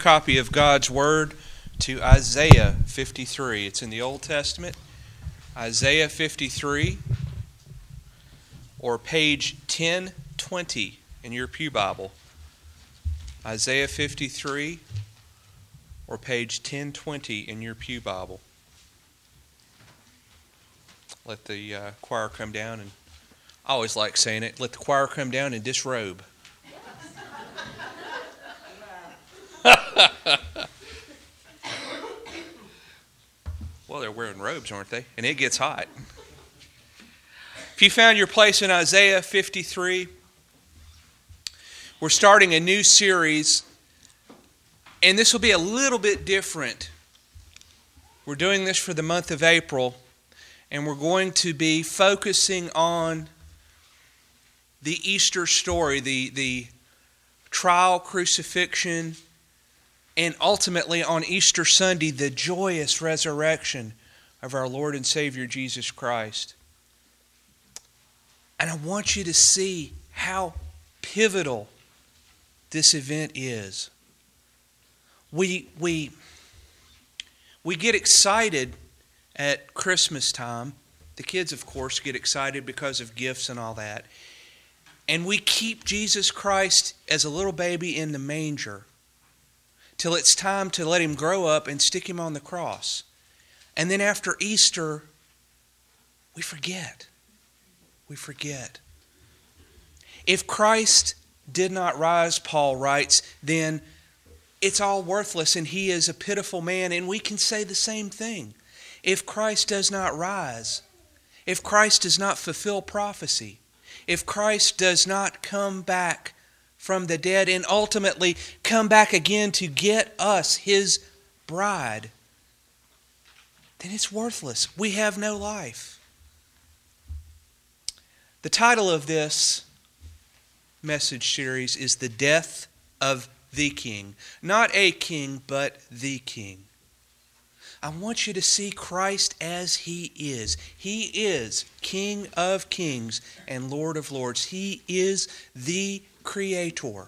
copy of God's Word to Isaiah 53. It's in the Old Testament. Isaiah 53, or page 1020 in your pew Bible. Isaiah 53, or page 1020 in your pew Bible. Let the choir come down, and I always like saying it, let the choir come down and disrobe. Well, they're wearing robes, aren't they? And it gets hot. If you found your place in Isaiah 53, we're starting a new series, and this will be a little bit different. We're doing this for the month of April, and we're going to be focusing on the Easter story, the trial, crucifixion, and ultimately on Easter Sunday, the joyous resurrection of our Lord and Savior Jesus Christ. And I want you to see how pivotal this event is. We get excited at Christmas time. The kids, of course, get excited because of gifts and all that. And we keep Jesus Christ as a little baby in the manger till it's time to let him grow up and stick him on the cross. And then after Easter, we forget. We forget. If Christ did not rise, Paul writes, then it's all worthless and he is a pitiful man. And we can say the same thing. If Christ does not rise, if Christ does not fulfill prophecy, if Christ does not come back from the dead and ultimately come back again to get us, his bride, then it's worthless. We have no life. The title of this message series is The Death of the King. Not a king, but the King. I want you to see Christ as he is. He is King of kings and Lord of lords. He is the Creator.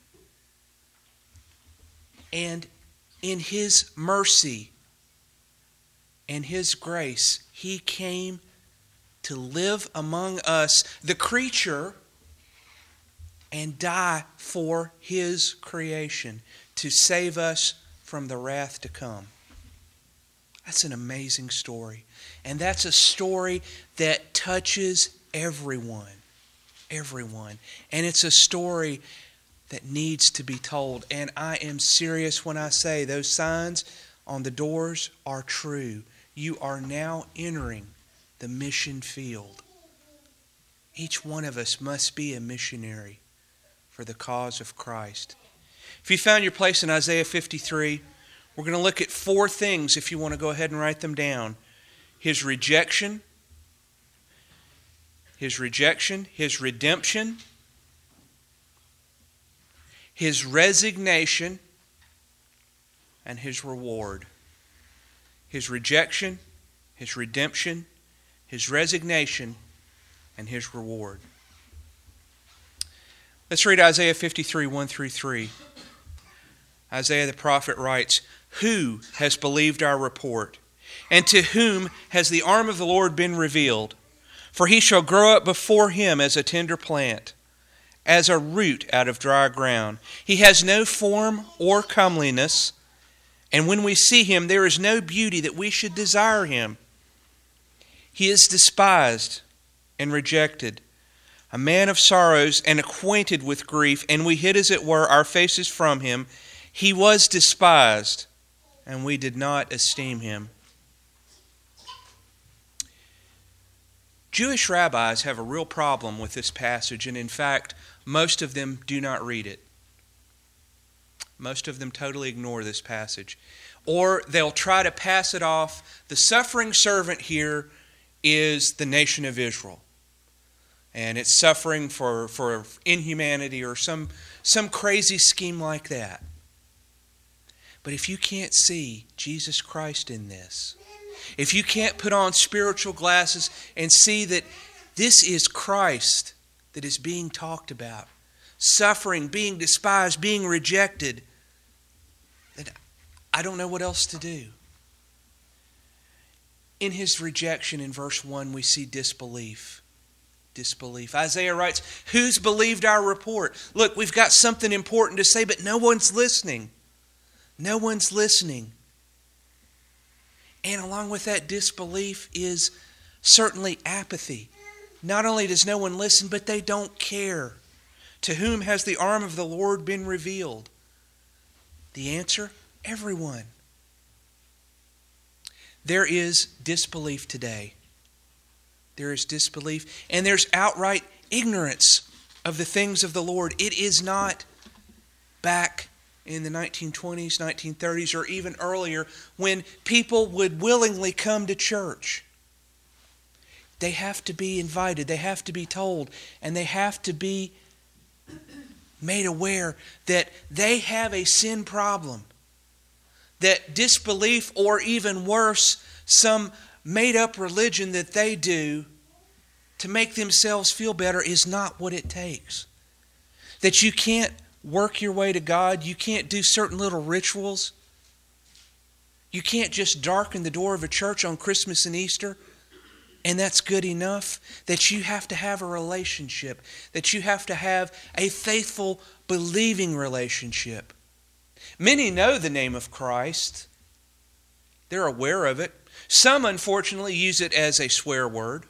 And in his mercy and his grace, he came to live among us, the creature, and die for his creation to save us from the wrath to come. That's an amazing story. And that's a story that touches everyone. Everyone. And it's a story that needs to be told. And I am serious when I say those signs on the doors are true. You are now entering the mission field. Each one of us must be a missionary for the cause of Christ. If you found your place in Isaiah 53, we're going to look at 4 things if you want to go ahead and write them down. His rejection, his redemption, his resignation, and his reward. His rejection, his redemption, his resignation, and his reward. Let's read Isaiah 53, 1 through 3. Isaiah the prophet writes, "Who has believed our report? And to whom has the arm of the Lord been revealed? For he shall grow up before him as a tender plant, as a root out of dry ground. He has no form or comeliness, and when we see him, there is no beauty that we should desire him. He is despised and rejected, a man of sorrows and acquainted with grief, and we hid, as it were, our faces from him. He was despised, and we did not esteem him." Jewish rabbis have a real problem with this passage, and in fact, most of them do not read it. Most of them totally ignore this passage. Or they'll try to pass it off. The suffering servant here is the nation of Israel. And it's suffering for inhumanity or some crazy scheme like that. But if you can't see Jesus Christ in this, if you can't put on spiritual glasses and see that this is Christ that is being talked about, suffering, being despised, being rejected, I don't know what else to do. In his rejection in verse 1, we see disbelief. Disbelief. Isaiah writes, who's believed our report? Look, we've got something important to say, but no one's listening. No one's listening. And along with that disbelief is certainly apathy. Not only does no one listen, but they don't care. To whom has the arm of the Lord been revealed? The answer? Everyone. There is disbelief today. There is disbelief, and there's outright ignorance of the things of the Lord. It is not back in the 1920s, 1930s, or even earlier when people would willingly come to church. They have to be invited, they have to be told, and they have to be made aware that they have a sin problem. That disbelief, or even worse, some made-up religion that they do to make themselves feel better is not what it takes. That you can't work your way to God. You can't do certain little rituals. You can't just darken the door of a church on Christmas and Easter, and that's good enough. That you have to have a relationship. That you have to have a faithful, believing relationship. Many know the name of Christ. They're aware of it. Some, unfortunately, use it as a swear word.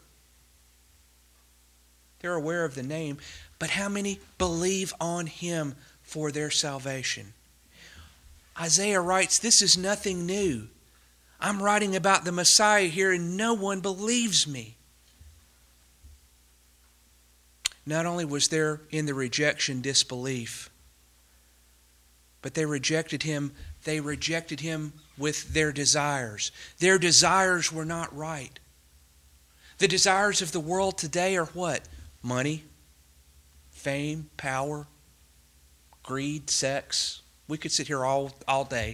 They're aware of the name. But how many believe on Him for their salvation? Isaiah writes, this is nothing new. I'm writing about the Messiah here and no one believes me. Not only was there in the rejection disbelief, but they rejected Him with their desires. Their desires were not right. The desires of the world today are what? Money, fame, power, greed, sex. We could sit here all day.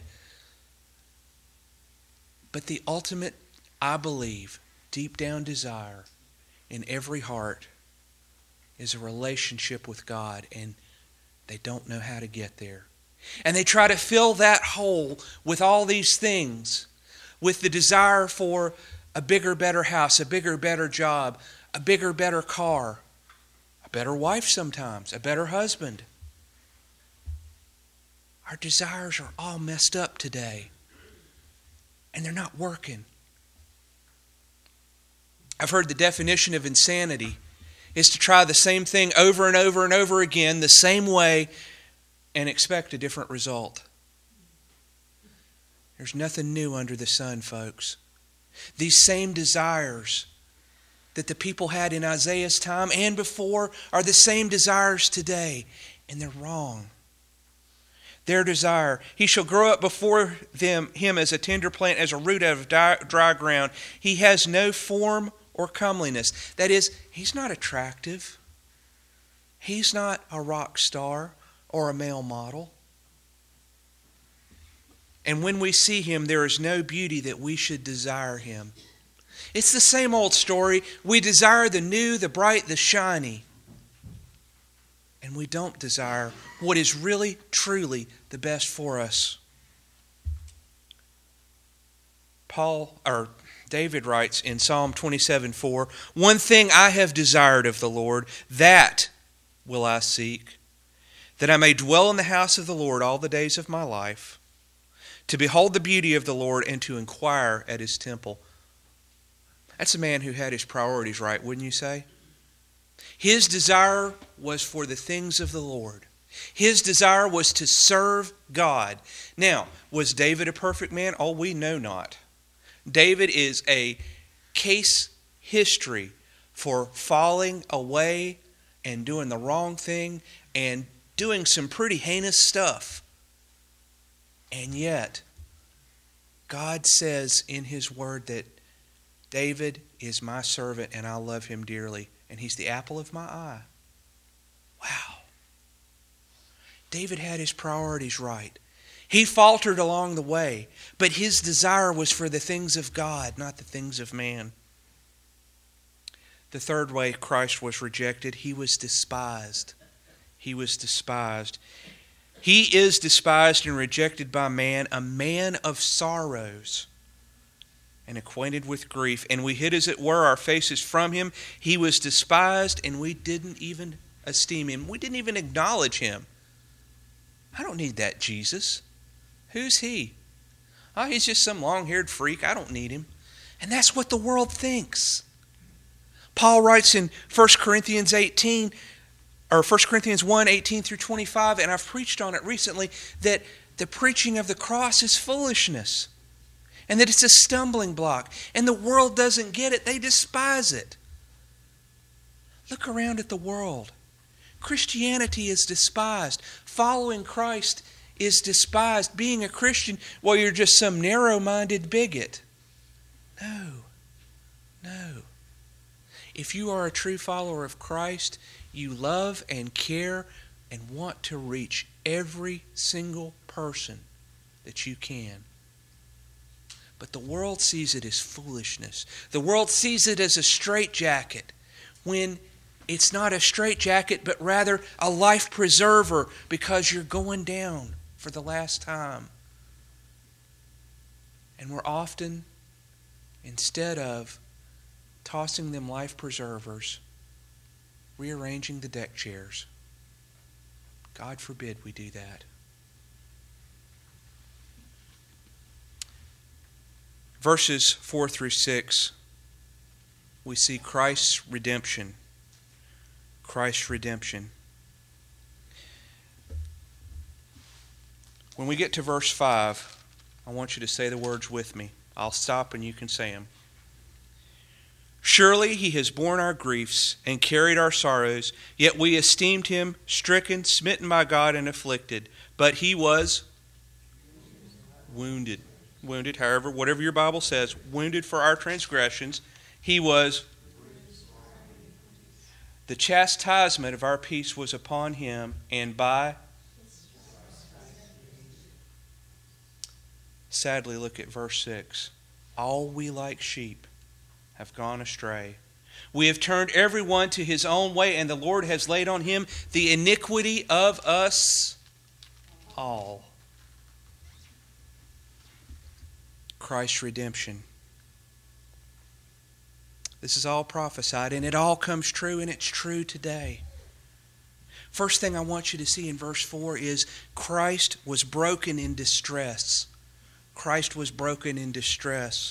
But the ultimate, I believe, deep down desire in every heart is a relationship with God, and they don't know how to get there. And they try to fill that hole with all these things, with the desire for a bigger, better house, a bigger, better job, a bigger, better car, a better wife sometimes, a better husband. Our desires are all messed up today, and they're not working. I've heard the definition of insanity is to try the same thing over and over and over again, the same way, and expect a different result. There's nothing new under the sun, folks. These same desires that the people had in Isaiah's time and before are the same desires today, and they're wrong. Their desire, he shall grow up before him as a tender plant, as a root out of dry ground. He has no form or comeliness. That is, he's not attractive. He's not a rock star or a male model. And when we see him, there is no beauty that we should desire him. It's the same old story. We desire the new, the bright, the shiny. And we don't desire what is really, truly the best for us. David writes in Psalm 27:4, one thing I have desired of the Lord, that will I seek, that I may dwell in the house of the Lord all the days of my life, to behold the beauty of the Lord and to inquire at His temple. That's a man who had his priorities right, wouldn't you say? His desire was for the things of the Lord. His desire was to serve God. Now, was David a perfect man? Oh, we know not. David is a case history for falling away and doing the wrong thing and doing some pretty heinous stuff. And yet, God says in His Word that David is my servant and I love him dearly, and he's the apple of my eye. Wow. David had his priorities right. He faltered along the way, but his desire was for the things of God, not the things of man. The third way Christ was rejected, He was despised. He was despised. He is despised and rejected by man, a man of sorrows and acquainted with grief. And we hid, as it were, our faces from him. He was despised, and we didn't even esteem him. We didn't even acknowledge him. I don't need that Jesus. Who's he? Oh, he's just some long-haired freak. I don't need him. And that's what the world thinks. Paul writes in 1 Corinthians 18, or 1 Corinthians 1, 18 through 25, and I've preached on it recently, that the preaching of the cross is foolishness, and that it's a stumbling block, and the world doesn't get it. They despise it. Look around at the world. Christianity is despised. Following Christ is despised. Being a Christian, well, you're just some narrow-minded bigot. No. If you are a true follower of Christ, you love and care and want to reach every single person that you can. But the world sees it as foolishness. The world sees it as a straitjacket, when it's not a straitjacket, but rather a life preserver, because you're going down for the last time. And we're often, instead of tossing them life preservers, rearranging the deck chairs. God forbid we do that. Verses 4 through 6, we see Christ's redemption. Christ's redemption. When we get to verse 5, I want you to say the words with me. I'll stop and you can say them. Surely he has borne our griefs and carried our sorrows, yet we esteemed him stricken, smitten by God, and afflicted. But he was wounded. Wounded, however, whatever your Bible says, wounded for our transgressions. He was. The chastisement of our peace was upon him, and by. Sadly, look at verse 6. All we like sheep have gone astray. We have turned everyone to his own way, and the Lord has laid on him the iniquity of us all. Christ's redemption. This is all prophesied, and it all comes true, and it's true today. First thing I want you to see in verse 4 is Christ was broken in distress. Christ was broken in distress.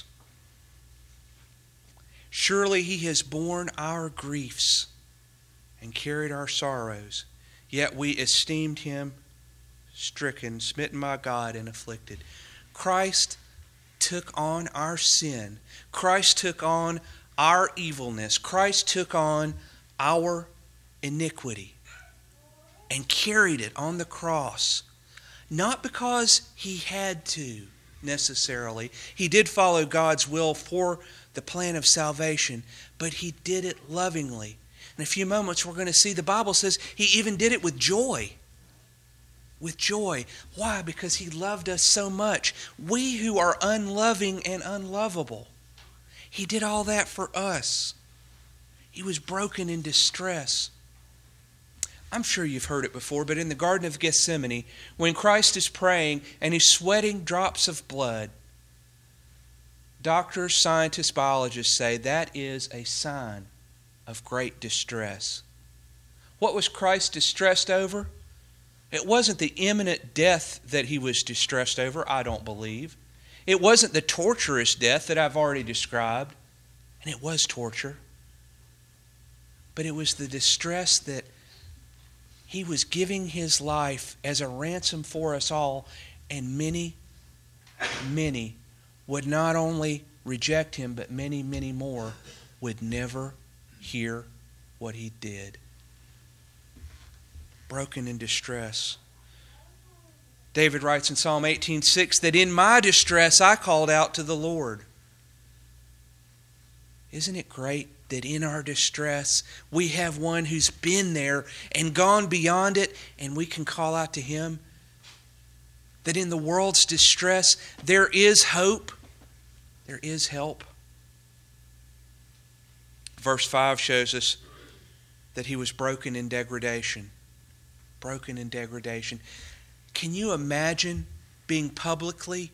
Surely he has borne our griefs and carried our sorrows, yet we esteemed him stricken, smitten by God, and afflicted. Christ took on our sin. Christ took on our evilness. Christ took on our iniquity and carried it on the cross. Not because he had to necessarily. He did follow God's will for the plan of salvation, but he did it lovingly. In a few moments we're going to see the Bible says he even did it with joy. With joy. Why? Because he loved us so much. We who are unloving and unlovable. He did all that for us. He was broken in distress. I'm sure you've heard it before, but in the Garden of Gethsemane, when Christ is praying and he's sweating drops of blood, doctors, scientists, biologists say that is a sign of great distress. What was Christ distressed over? It wasn't the imminent death that he was distressed over, I don't believe. It wasn't the torturous death that I've already described, and it was torture. But it was the distress that he was giving his life as a ransom for us all, and many would not only reject him, but many more would never hear what he did. Broken in distress. David writes in Psalm 18:6 that in my distress I called out to the Lord. Isn't it great that in our distress we have one who's been there and gone beyond it, and we can call out to him? That in the world's distress there is hope. There is help. Verse 5 shows us that he was broken in degradation. Broken in degradation. Can you imagine being publicly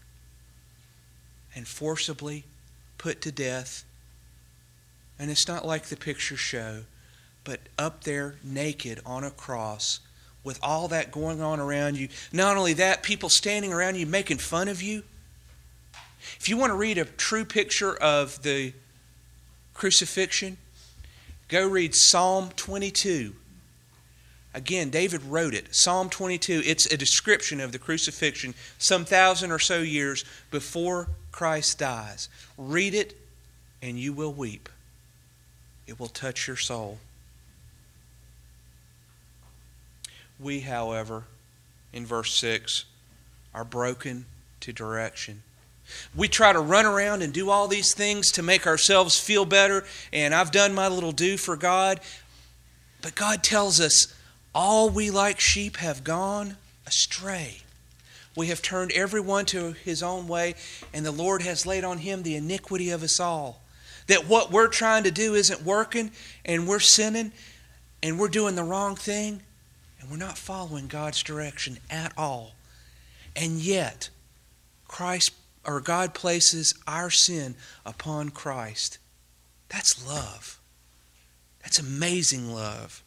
and forcibly put to death? And it's not like the pictures show, but up there naked on a cross with all that going on around you. Not only that, people standing around you making fun of you. If you want to read a true picture of the crucifixion, go read Psalm 22. Again, David wrote it. Psalm 22, it's a description of the crucifixion some 1,000 or so years before Christ dies. Read it and you will weep. It will touch your soul. We, however, in verse 6, are broken to direction. We try to run around and do all these things to make ourselves feel better, and I've done my little due for God. But God tells us, all we like sheep have gone astray. We have turned everyone to his own way, and the Lord has laid on him the iniquity of us all. That what we're trying to do isn't working, and we're sinning, and we're doing the wrong thing, and we're not following God's direction at all. And yet, God places our sin upon Christ. That's love. That's amazing love.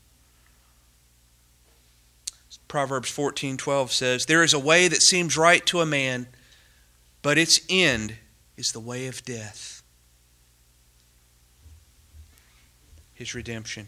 Proverbs 14:12 says, "There is a way that seems right to a man, but its end is the way of death." His redemption.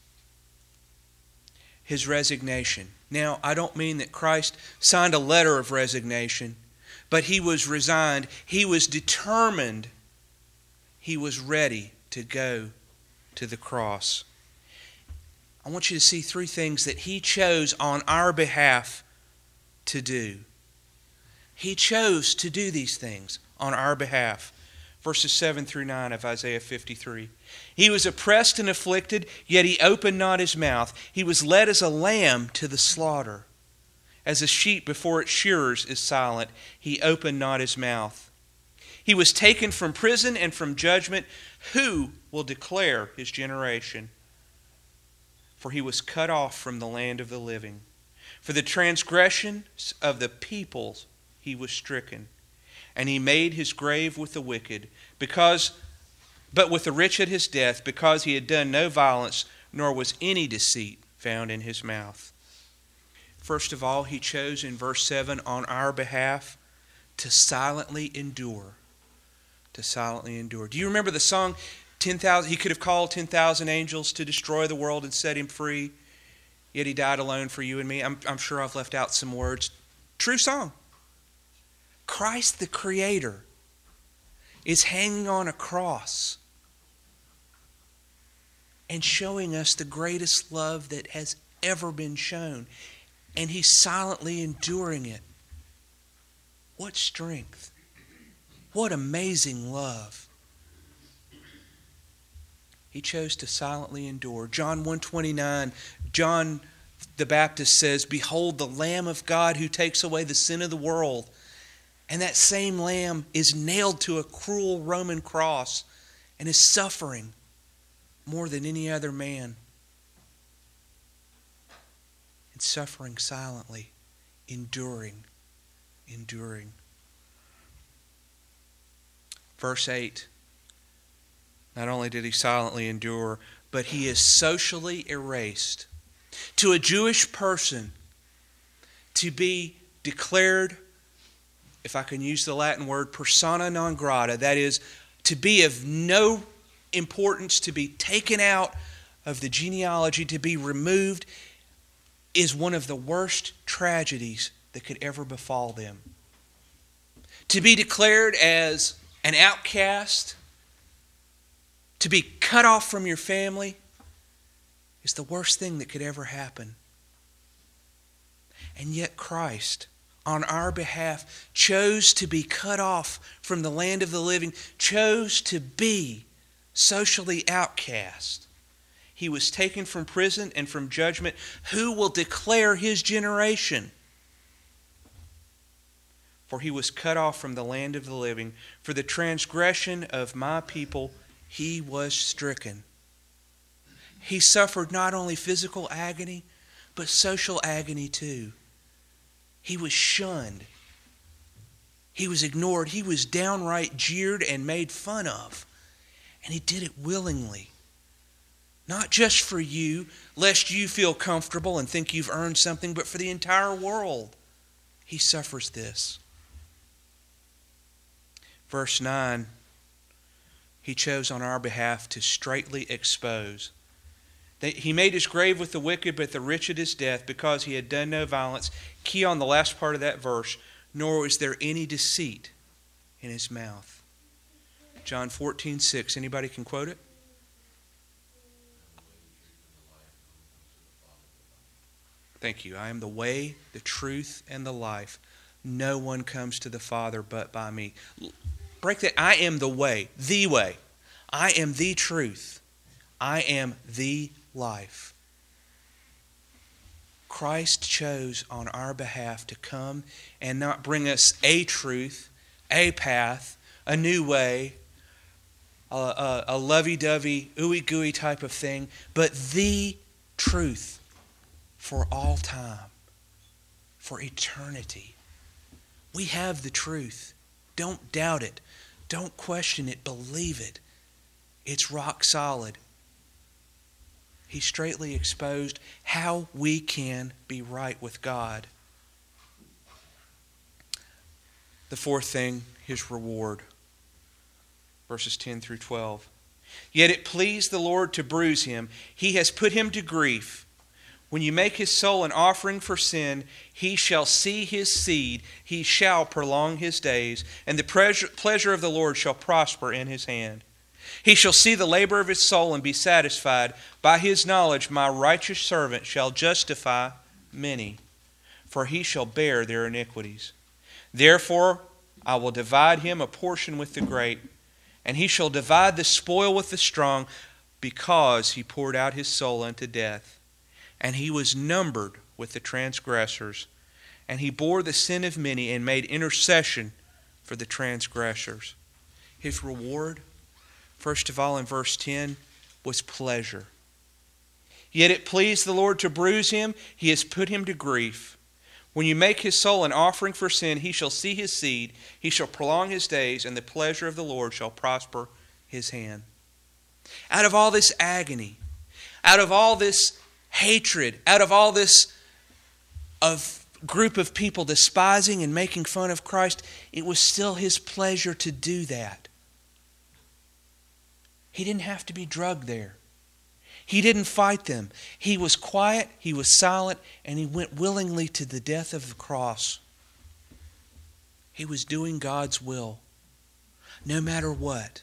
His resignation. Now, I don't mean that Christ signed a letter of resignation, but he was resigned. He was determined. He was ready to go to the cross. I want you to see three things that he chose on our behalf to do. He chose to do these things on our behalf. Verses 7 through 9 of Isaiah 53. He was oppressed and afflicted, yet he opened not his mouth. He was led as a lamb to the slaughter. As a sheep before its shearers is silent, he opened not his mouth. He was taken from prison and from judgment. Who will declare his generation? For he was cut off from the land of the living. For the transgressions of the peoples he was stricken. And he made his grave with the wicked, but with the rich at his death, because he had done no violence, nor was any deceit found in his mouth. First of all, he chose in verse 7 on our behalf to silently endure. To silently endure. Do you remember the song, 10,000? He could have called 10,000 angels to destroy the world and set him free, yet he died alone for you and me. I'm sure I've left out some words. True song. Christ the Creator is hanging on a cross and showing us the greatest love that has ever been shown. And he's silently enduring it. What strength. What amazing love. He chose to silently endure. John 1:29, John the Baptist says, "Behold the Lamb of God who takes away the sin of the world." And that same lamb is nailed to a cruel Roman cross and is suffering more than any other man. And suffering silently, enduring. Verse 8, not only did he silently endure, but he is socially erased. To a Jewish person, to be declared, if I can use the Latin word, persona non grata, that is, to be of no importance, to be taken out of the genealogy, to be removed, is one of the worst tragedies that could ever befall them. To be declared as an outcast, to be cut off from your family, is the worst thing that could ever happen. And yet Christ, on our behalf, chose to be cut off from the land of the living, chose to be socially outcast. He was taken from prison and from judgment. Who will declare his generation? For he was cut off from the land of the living. For the transgression of my people he was stricken. He suffered not only physical agony, but social agony too. He was shunned. He was ignored. He was downright jeered and made fun of. And he did it willingly. Not just for you, lest you feel comfortable and think you've earned something, but for the entire world. He suffers this. Verse 9, he chose on our behalf to straightly expose. He made his grave with the wicked, but the rich at his death, because he had done no violence. Key on the last part of that verse, nor was there any deceit in his mouth. John 14:6. Anybody can quote it? Thank you. I am the way, the truth, and the life. No one comes to the Father but by me. Break that. I am the way, the way. I am the truth. I am the life. Christ chose on our behalf to come and not bring us a truth, a path, a new way, a lovey-dovey, ooey-gooey type of thing, but the truth for all time, for eternity. We have the truth. Don't doubt it. Don't question it. Believe it. It's rock solid. He straightly exposed how we can be right with God. The fourth thing, his reward. Verses 10 through 12. Yet it pleased the Lord to bruise him. He has put him to grief. When you make his soul an offering for sin, he shall see his seed. He shall prolong his days, and the pleasure of the Lord shall prosper in his hand. He shall see the labor of his soul and be satisfied. By his knowledge my righteous servant shall justify many, for he shall bear their iniquities. Therefore I will divide him a portion with the great, and he shall divide the spoil with the strong, because he poured out his soul unto death. And he was numbered with the transgressors, and he bore the sin of many and made intercession for the transgressors. His reward, first of all in verse 10, was pleasure. Yet it pleased the Lord to bruise him. He has put him to grief. When you make his soul an offering for sin, he shall see his seed. He shall prolong his days, and the pleasure of the Lord shall prosper his hand. Out of all this agony, out of all this hatred, out of all this group of people despising and making fun of Christ, it was still his pleasure to do that. He didn't have to be drugged there. He didn't fight them. He was quiet, he was silent, and he went willingly to the death of the cross. He was doing God's will, no matter what.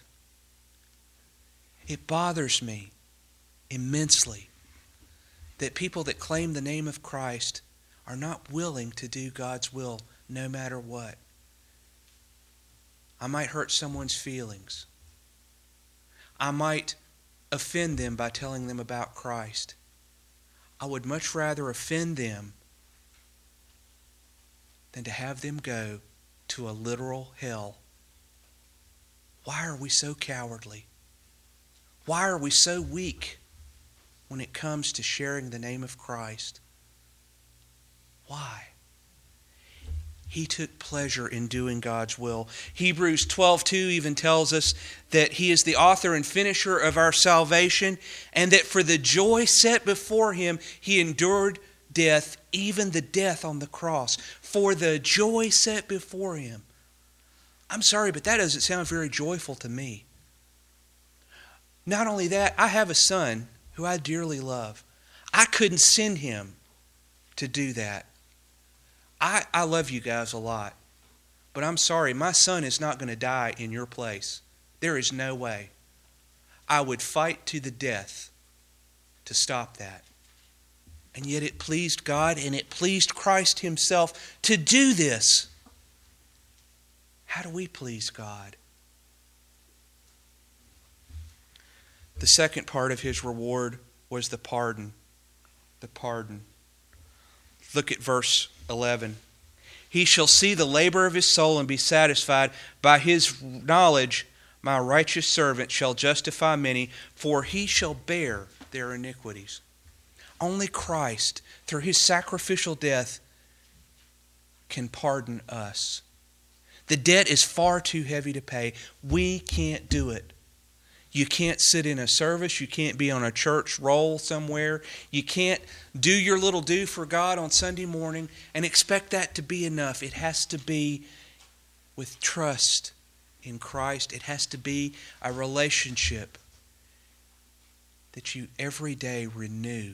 It bothers me immensely that people that claim the name of Christ are not willing to do God's will no matter what. I might hurt someone's feelings. I might offend them by telling them about Christ. I would much rather offend them than to have them go to a literal hell. Why are we so cowardly? Why are we so weak when it comes to sharing the name of Christ? Why? He took pleasure in doing God's will. Hebrews 12:2 even tells us that he is the author and finisher of our salvation, and that for the joy set before him, he endured death, even the death on the cross. For the joy set before him. I'm sorry, but that doesn't sound very joyful to me. Not only that, I have a son who I dearly love. I couldn't send him to do that. I love you guys a lot. But I'm sorry, my son is not going to die in your place. There is no way. I would fight to the death to stop that. And yet it pleased God and it pleased Christ himself to do this. How do we please God? The second part of his reward was the pardon. The pardon. Look at verse 11. He shall see the labor of his soul and be satisfied. By his knowledge, my righteous servant shall justify many, for he shall bear their iniquities. Only Christ, through his sacrificial death, can pardon us. The debt is far too heavy to pay. We can't do it. You can't sit in a service. You can't be on a church roll somewhere. You can't do your little do for God on Sunday morning and expect that to be enough. It has to be with trust in Christ. It has to be a relationship that you every day renew.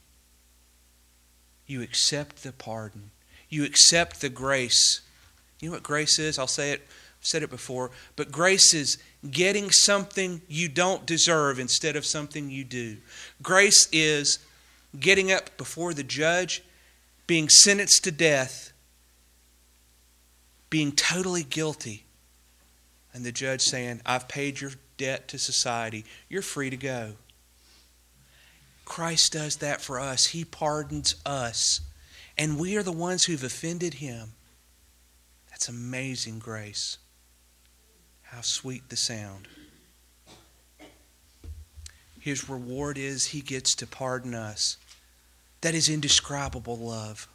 You accept the pardon. You accept the grace. You know what grace is? I'll say it. I've said it before. But grace is getting something you don't deserve instead of something you do. Grace is getting up before the judge, being sentenced to death, being totally guilty, and the judge saying, I've paid your debt to society. You're free to go. Christ does that for us. He pardons us. And we are the ones who've offended Him. That's amazing grace. How sweet the sound. His reward is He gets to pardon us. That is indescribable love.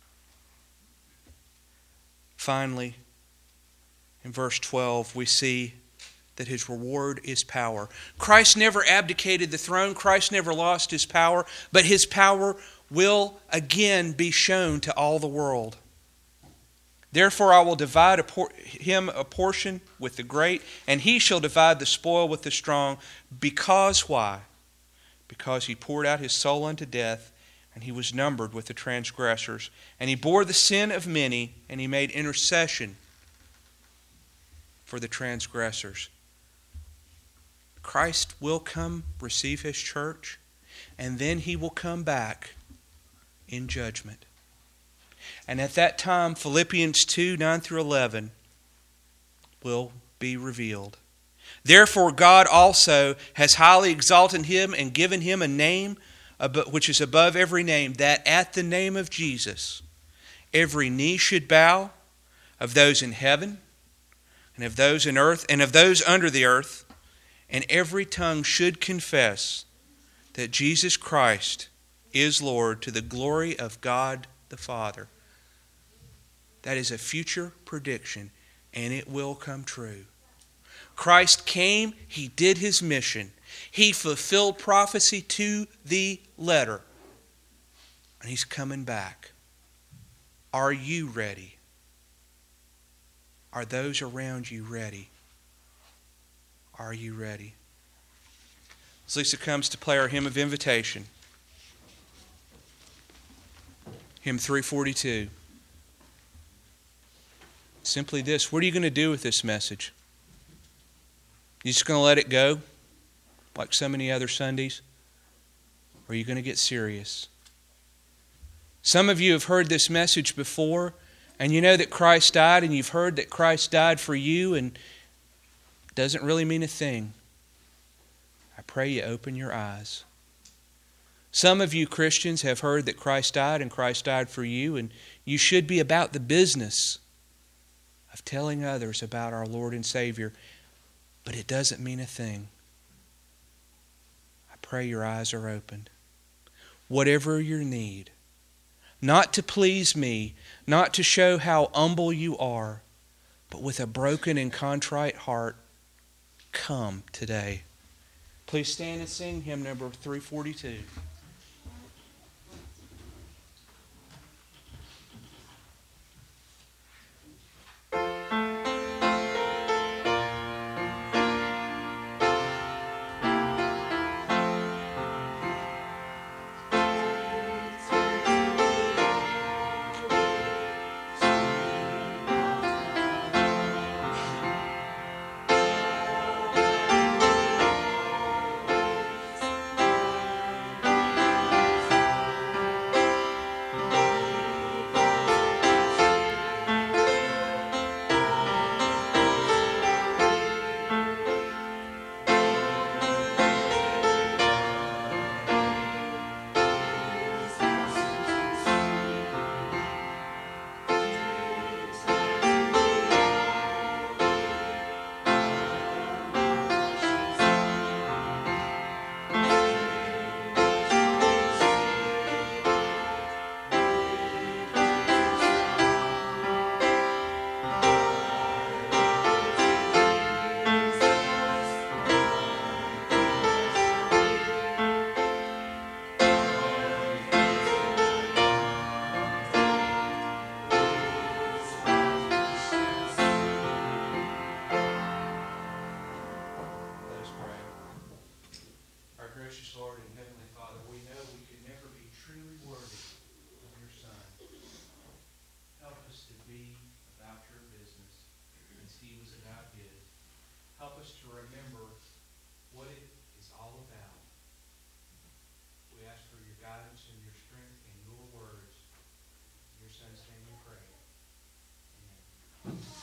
Finally, in verse 12, we see that His reward is power. Christ never abdicated the throne. Christ never lost His power, but His power will again be shown to all the world. Therefore I will divide him a portion with the great, and he shall divide the spoil with the strong. Because why? Because he poured out his soul unto death, and he was numbered with the transgressors. And he bore the sin of many, and he made intercession for the transgressors. Christ will come receive His church, and then He will come back in judgment. And at that time, Philippians 2, 9 through 11 will be revealed. Therefore God also has highly exalted Him and given Him a name which is above every name, that at the name of Jesus every knee should bow, of those in heaven, and of those in earth, and of those under the earth, and every tongue should confess that Jesus Christ is Lord, to the glory of God the Father. That is a future prediction, and it will come true. Christ came, He did His mission. He fulfilled prophecy to the letter. And He's coming back. Are you ready? Are those around you ready? Are you ready? As Lisa comes to play our hymn of invitation, hymn 342. Simply this: what are you going to do with this message? You just going to let it go like so many other Sundays? Or are you going to get serious? Some of you have heard this message before, and you know that Christ died, and you've heard that Christ died for you, and it doesn't really mean a thing. I pray you open your eyes. Some of you Christians have heard that Christ died and Christ died for you, and you should be about the business of telling others about our Lord and Savior, but it doesn't mean a thing. I pray your eyes are opened. Whatever your need, not to please me, not to show how humble you are, but with a broken and contrite heart, come today. Please stand and sing hymn number 342. us to remember what it is all about. We ask for your guidance and your strength in your words. In your Son's name we pray. Amen.